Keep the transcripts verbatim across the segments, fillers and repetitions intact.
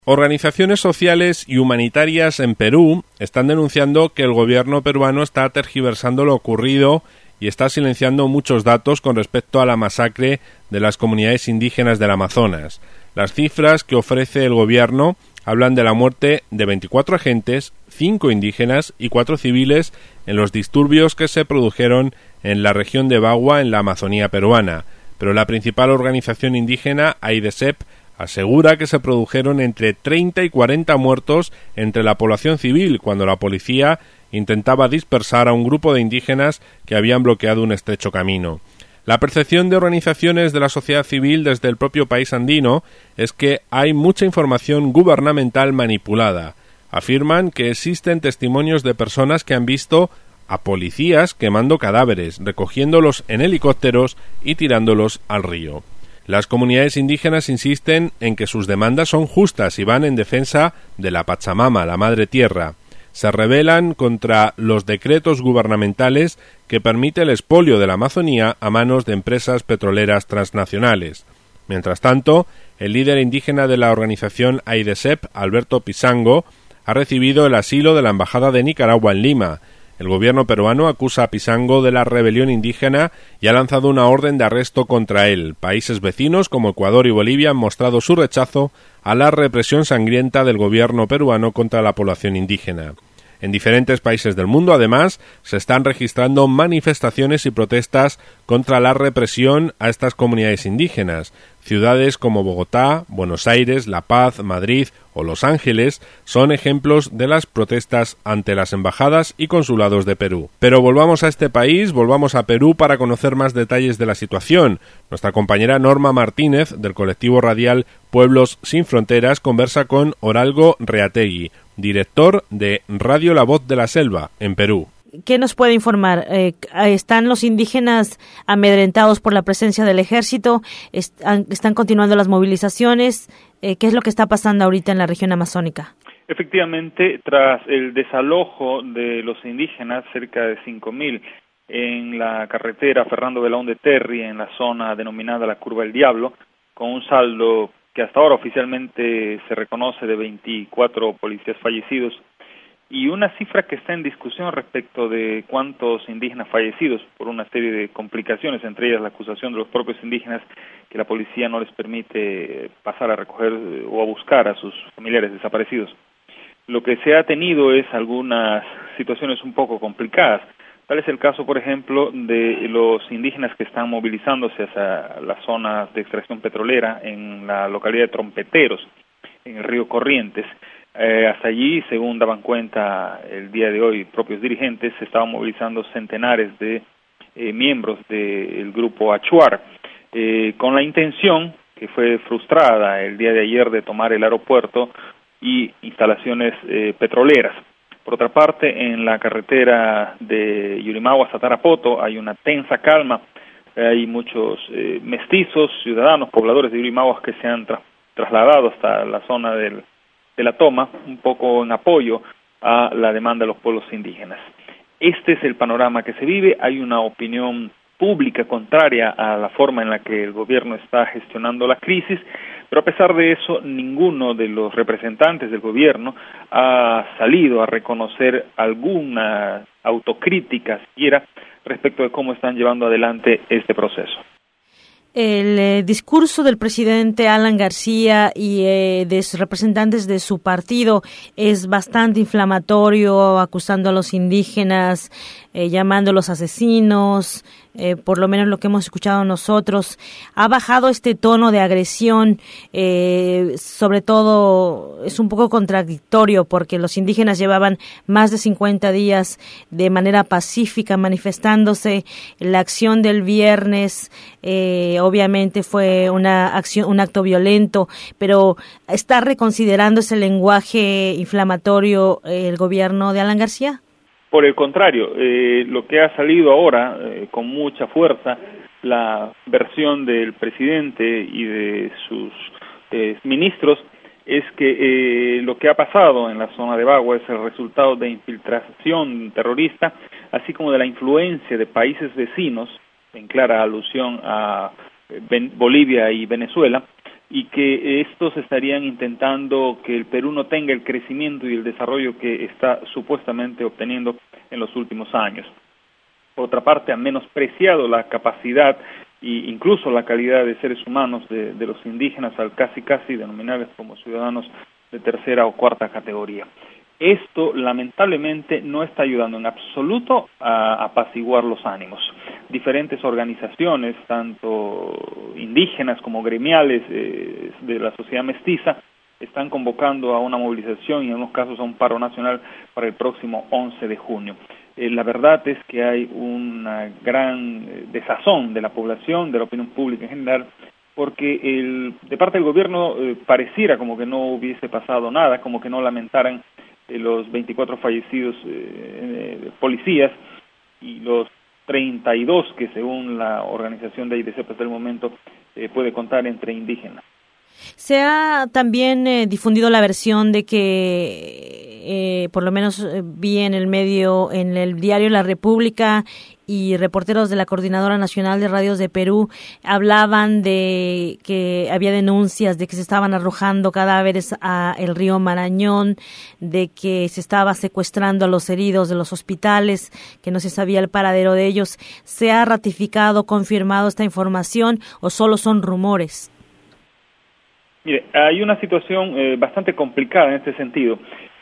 Organizaciones sociales y humanitarias en Perú están denunciando que el gobierno peruano está tergiversando lo ocurrido y está silenciando muchos datos con respecto a la masacre de las comunidades indígenas del Amazonas. Las cifras que ofrece el gobierno hablan de la muerte de veinticuatro agentes, cinco indígenas y cuatro civiles en los disturbios que se produjeron en la región de Bagua, en la Amazonía peruana. Pero la principal organización indígena, AIDESEP, asegura que se produjeron entre treinta y cuarenta muertos entre la población civil cuando la policía intentaba dispersar a un grupo de indígenas que habían bloqueado un estrecho camino. La percepción de organizaciones de la sociedad civil desde el propio país andino es que hay mucha información gubernamental manipulada. Afirman que existen testimonios de personas que han visto a policías quemando cadáveres, recogiéndolos en helicópteros y tirándolos al río. Las comunidades indígenas insisten en que sus demandas son justas y van en defensa de la Pachamama, la Madre Tierra. Se rebelan contra los decretos gubernamentales que permiten el expolio de la Amazonía a manos de empresas petroleras transnacionales. Mientras tanto, el líder indígena de la organización AIDESEP, Alberto Pisango, ha recibido el asilo de la Embajada de Nicaragua en Lima. El gobierno peruano acusa a Pisango de la rebelión indígena y ha lanzado una orden de arresto contra él. Países vecinos como Ecuador y Bolivia han mostrado su rechazo a la represión sangrienta del gobierno peruano contra la población indígena. En diferentes países del mundo, además, se están registrando manifestaciones y protestas contra la represión a estas comunidades indígenas. Ciudades como Bogotá, Buenos Aires, La Paz, Madrid o Los Ángeles son ejemplos de las protestas ante las embajadas y consulados de Perú. Pero volvamos a este país, volvamos a Perú para conocer más detalles de la situación. Nuestra compañera Norma Martínez, del colectivo radial Pueblos Sin Fronteras, conversa con Oralgo Reategui, director de Radio La Voz de la Selva, en Perú. ¿Qué nos puede informar? Eh, ¿Están los indígenas amedrentados por la presencia del ejército? ¿Están, están continuando las movilizaciones? Eh, ¿Qué es lo que está pasando ahorita en la región amazónica? Efectivamente, tras el desalojo de los indígenas, cerca de cinco mil, en la carretera Fernando Belaúnde Terry, en la zona denominada la Curva del Diablo, con un saldo que hasta ahora oficialmente se reconoce de veinticuatro policías fallecidos, y una cifra que está en discusión respecto de cuántos indígenas fallecidos por una serie de complicaciones, entre ellas la acusación de los propios indígenas que la policía no les permite pasar a recoger o a buscar a sus familiares desaparecidos. Lo que se ha tenido es algunas situaciones un poco complicadas. Tal es el caso, por ejemplo, de los indígenas que están movilizándose hacia las zonas de extracción petrolera en la localidad de Trompeteros, en el río Corrientes. Eh, hasta allí, según daban cuenta el día de hoy propios dirigentes, se estaban movilizando centenares de eh, miembros del grupo Achuar, eh, con la intención, que fue frustrada el día de ayer, de tomar el aeropuerto y instalaciones eh, petroleras. Por otra parte, en la carretera de Yurimagua a Tarapoto hay una tensa calma. Hay muchos eh, mestizos, ciudadanos, pobladores de Yurimagua que se han tra- trasladado hasta la zona del de la toma, un poco en apoyo a la demanda de los pueblos indígenas. Este es el panorama que se vive. Hay una opinión pública contraria a la forma en la que el gobierno está gestionando la crisis, pero a pesar de eso, ninguno de los representantes del gobierno ha salido a reconocer alguna autocrítica siquiera respecto de cómo están llevando adelante este proceso. El eh, discurso del presidente Alan García y eh, de sus representantes de su partido es bastante inflamatorio, acusando a los indígenas, eh, llamándolos asesinos, eh, por lo menos lo que hemos escuchado nosotros. Ha bajado este tono de agresión, eh, sobre todo es un poco contradictorio porque los indígenas llevaban más de cincuenta días de manera pacífica manifestándose. La acción del viernes eh, obviamente fue una acción, un acto violento, pero ¿está reconsiderando ese lenguaje inflamatorio eh, el gobierno de Alan García? Por el contrario, eh, lo que ha salido ahora eh, con mucha fuerza, la versión del presidente y de sus eh, ministros, es que eh, lo que ha pasado en la zona de Bagua es el resultado de infiltración terrorista, así como de la influencia de países vecinos, en clara alusión a Ben- Bolivia y Venezuela, y que estos estarían intentando que el Perú no tenga el crecimiento y el desarrollo que está supuestamente obteniendo en los últimos años. Por otra parte, han menospreciado la capacidad e incluso la calidad de seres humanos de, de los indígenas al casi casi denominarles como ciudadanos de tercera o cuarta categoría. Esto, lamentablemente, no está ayudando en absoluto a apaciguar los ánimos. Diferentes organizaciones, tanto indígenas como gremiales eh, de la sociedad mestiza, están convocando a una movilización y en unos casos a un paro nacional para el próximo once de junio. Eh, la verdad es que hay una gran eh, desazón de la población, de la opinión pública en general, porque el, de parte del gobierno eh, pareciera como que no hubiese pasado nada, como que no lamentaran los veinticuatro fallecidos eh, eh, policías y los treinta y dos que según la organización de I D C hasta el momento eh, puede contar entre indígenas. Se ha también eh, difundido la versión de que, eh, por lo menos eh, vi en el medio, en el diario La República y reporteros de la Coordinadora Nacional de Radios de Perú hablaban de que había denuncias de que se estaban arrojando cadáveres a el río Marañón, de que se estaba secuestrando a los heridos de los hospitales, que no se sabía el paradero de ellos. ¿Se ha ratificado, confirmado esta información o solo son rumores? Mire, hay una situación eh, bastante complicada en este sentido.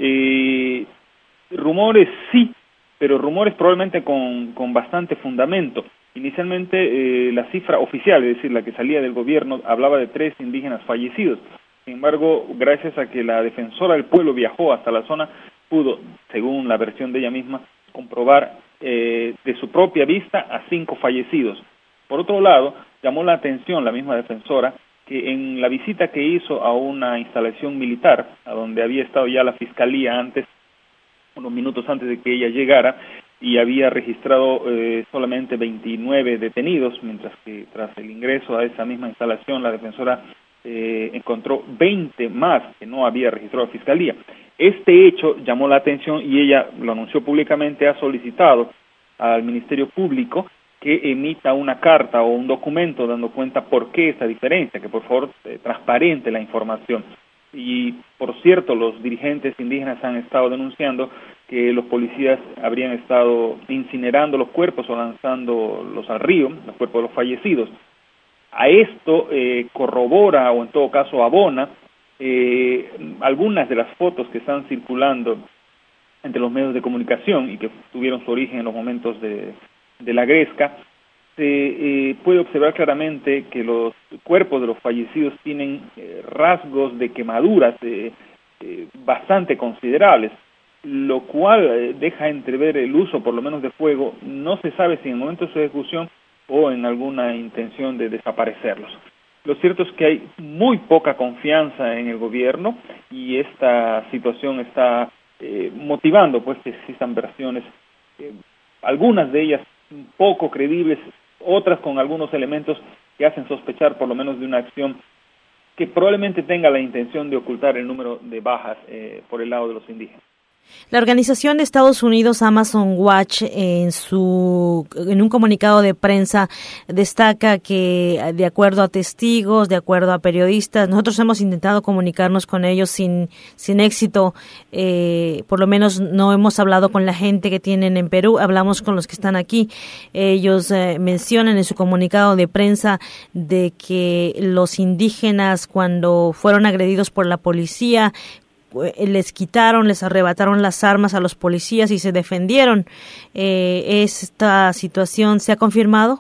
Eh, rumores sí, pero rumores probablemente con, con bastante fundamento. Inicialmente eh, la cifra oficial, es decir, la que salía del gobierno, hablaba de tres indígenas fallecidos. Sin embargo, gracias a que la defensora del pueblo viajó hasta la zona, pudo, según la versión de ella misma, comprobar eh, de su propia vista a cinco fallecidos. Por otro lado, llamó la atención la misma defensora que en la visita que hizo a una instalación militar, a donde había estado ya la fiscalía antes, unos minutos antes de que ella llegara, y había registrado eh, solamente veintinueve detenidos, mientras que tras el ingreso a esa misma instalación la defensora eh, encontró veinte más que no había registrado la fiscalía. Este hecho llamó la atención y ella lo anunció públicamente, ha solicitado al Ministerio Público que emita una carta o un documento dando cuenta por qué esta diferencia, que por favor eh, transparente la información. Y por cierto, los dirigentes indígenas han estado denunciando que los policías habrían estado incinerando los cuerpos o lanzándolos al río, los cuerpos de los fallecidos. A esto eh, corrobora o en todo caso abona eh, algunas de las fotos que están circulando entre los medios de comunicación y que tuvieron su origen en los momentos de de la Gresca. Se eh, puede observar claramente que los cuerpos de los fallecidos tienen eh, rasgos de quemaduras eh, eh, bastante considerables, lo cual eh, deja entrever el uso por lo menos de fuego. No se sabe si en el momento de su ejecución o en alguna intención de desaparecerlos. Lo cierto es que hay muy poca confianza en el gobierno y esta situación está eh, motivando pues que existan versiones, eh, algunas de ellas poco creíbles, otras con algunos elementos que hacen sospechar por lo menos de una acción que probablemente tenga la intención de ocultar el número de bajas eh, por el lado de los indígenas. La organización de Estados Unidos Amazon Watch en su en un comunicado de prensa destaca que de acuerdo a testigos, de acuerdo a periodistas, nosotros hemos intentado comunicarnos con ellos sin sin éxito, eh, por lo menos no hemos hablado con la gente que tienen en Perú, hablamos con los que están aquí. Ellos eh, mencionan en su comunicado de prensa de que los indígenas cuando fueron agredidos por la policía les quitaron, les arrebataron las armas a los policías y se defendieron. Eh, ¿Esta situación se ha confirmado?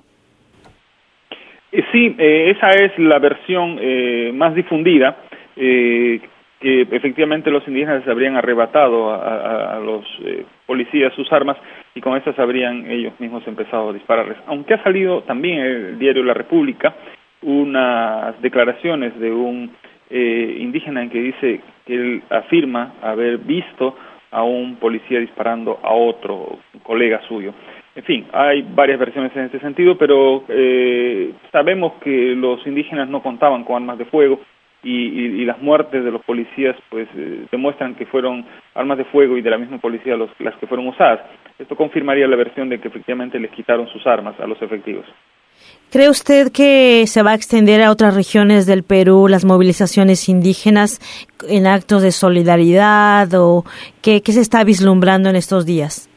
Eh, sí, eh, esa es la versión eh, más difundida, eh, que efectivamente los indígenas les habrían arrebatado a, a, a los eh, policías sus armas y con esas habrían ellos mismos empezado a dispararles. Aunque ha salido también en el diario La República unas declaraciones de un eh, indígena en que dice que él afirma haber visto a un policía disparando a otro colega suyo. En fin, hay varias versiones en este sentido, pero eh, sabemos que los indígenas no contaban con armas de fuego y, y, y las muertes de los policías pues eh, demuestran que fueron armas de fuego y de la misma policía los, las que fueron usadas. Esto confirmaría la versión de que efectivamente les quitaron sus armas a los efectivos. ¿Cree usted que se va a extender a otras regiones del Perú las movilizaciones indígenas en actos de solidaridad o qué, qué se está vislumbrando en estos días?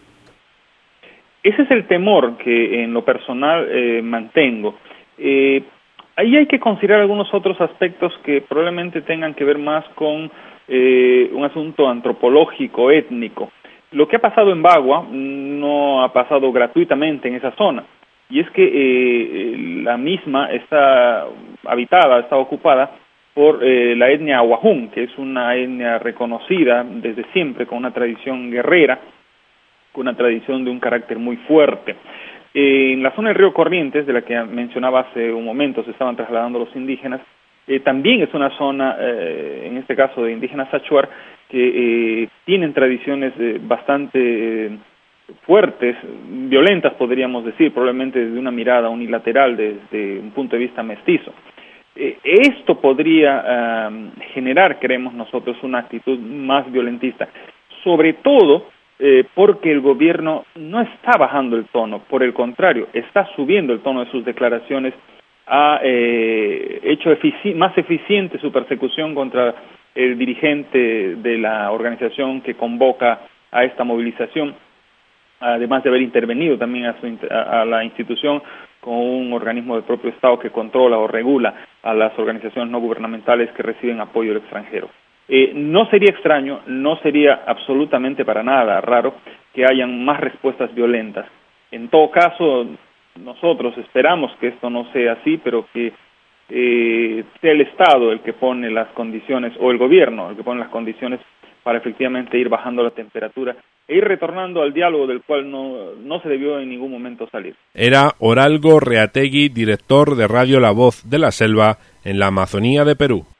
Ese es el temor que en lo personal eh, mantengo. Eh, ahí hay que considerar algunos otros aspectos que probablemente tengan que ver más con eh, un asunto antropológico, étnico. Lo que ha pasado en Bagua no ha pasado gratuitamente en esa zona. Y es que eh, la misma está habitada, está ocupada por eh, la etnia Awajún, que es una etnia reconocida desde siempre, con una tradición guerrera, con una tradición de un carácter muy fuerte. Eh, en la zona del río Corrientes, de la que mencionaba hace un momento, se estaban trasladando los indígenas, eh, también es una zona, eh, en este caso de indígenas achuar, que eh, tienen tradiciones eh, bastante... Eh, fuertes, violentas podríamos decir, probablemente desde una mirada unilateral, desde un punto de vista mestizo. Eh, esto podría um, generar, creemos nosotros, una actitud más violentista, sobre todo eh, porque el gobierno no está bajando el tono, por el contrario, está subiendo el tono de sus declaraciones, ha eh, hecho efici- más eficiente su persecución contra el dirigente de la organización que convoca a esta movilización, además de haber intervenido también a, su, a, a la institución con un organismo del propio Estado que controla o regula a las organizaciones no gubernamentales que reciben apoyo del extranjero. Eh, no sería extraño, no sería absolutamente para nada raro que hayan más respuestas violentas. En todo caso, nosotros esperamos que esto no sea así, pero que eh, sea el Estado el que pone las condiciones, o el gobierno el que pone las condiciones para efectivamente ir bajando la temperatura e ir retornando al diálogo del cual no, no se debió en ningún momento salir. Era Oralgo Reategui, director de Radio La Voz de la Selva en la Amazonía de Perú.